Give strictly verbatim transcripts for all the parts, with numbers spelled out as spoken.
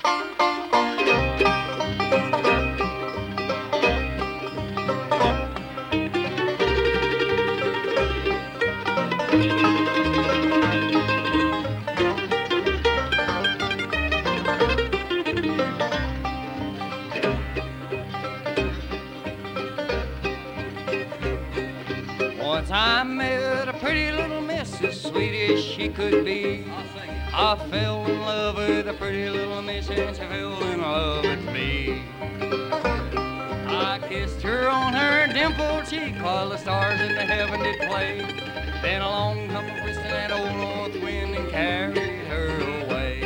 Once I met a pretty little miss, as sweet as she could be. I fell in love with a pretty little miss, and she fell in love with me. I kissed her on her dimpled cheek while the stars in the heaven did play. Then along come a whistling that old north wind and carried her away.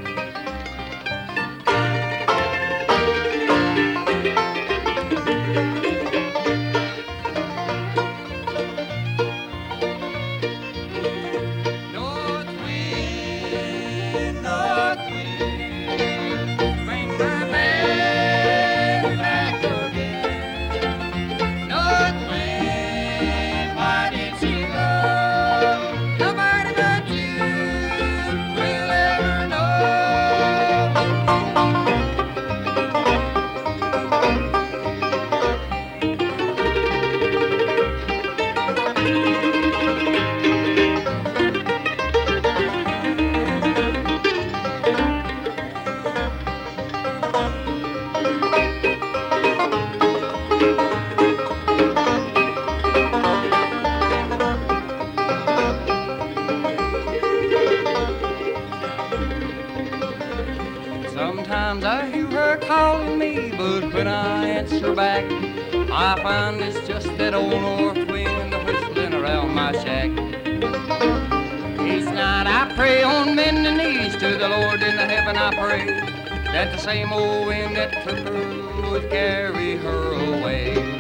Sometimes I hear her calling me, but when I answer back, I find it's just that old north wind whistling around my shack. Each night I pray on bending knees to the Lord in the heaven I pray, that the same old wind that took her would carry her away.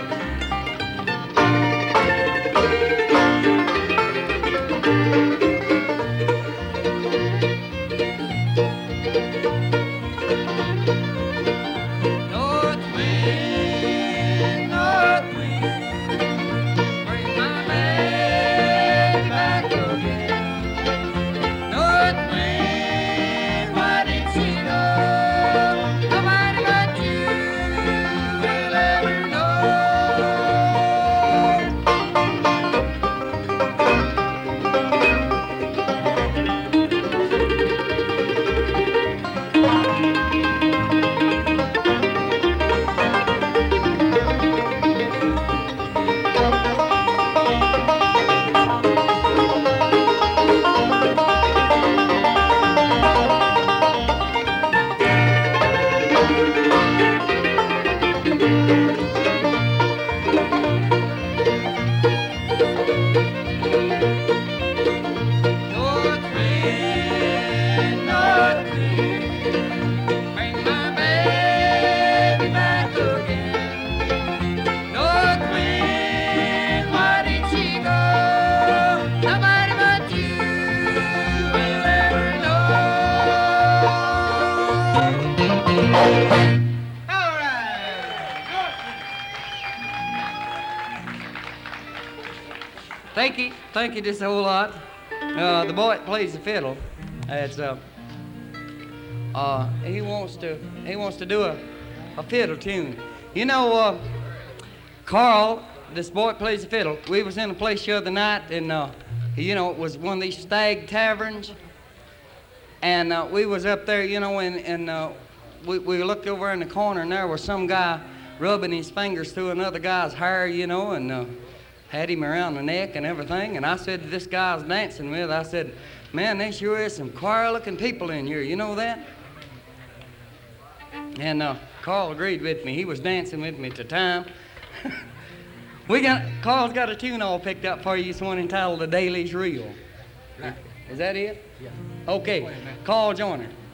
Thank you, thank you just a whole lot. Uh, the boy that plays the fiddle, it's uh, uh, he wants to he wants to do a, a fiddle tune. You know, uh, Carl, this boy that plays the fiddle. We was in a place the other night, and uh, you know, it was one of these stag taverns, and uh, we was up there, you know, and and uh, we we looked over in the corner, and there was some guy rubbing his fingers through another guy's hair, you know, and. Uh, had him around the neck and everything, and I said to this guy I was dancing with, I said, man, there sure is some queer-looking people in here, you know that? And uh, Carl agreed with me. He was dancing with me at the time. we got, Carl's got a tune all picked up for you, it's one entitled The Daily's Real. Is that it? Yeah. Okay, Carl Joyner.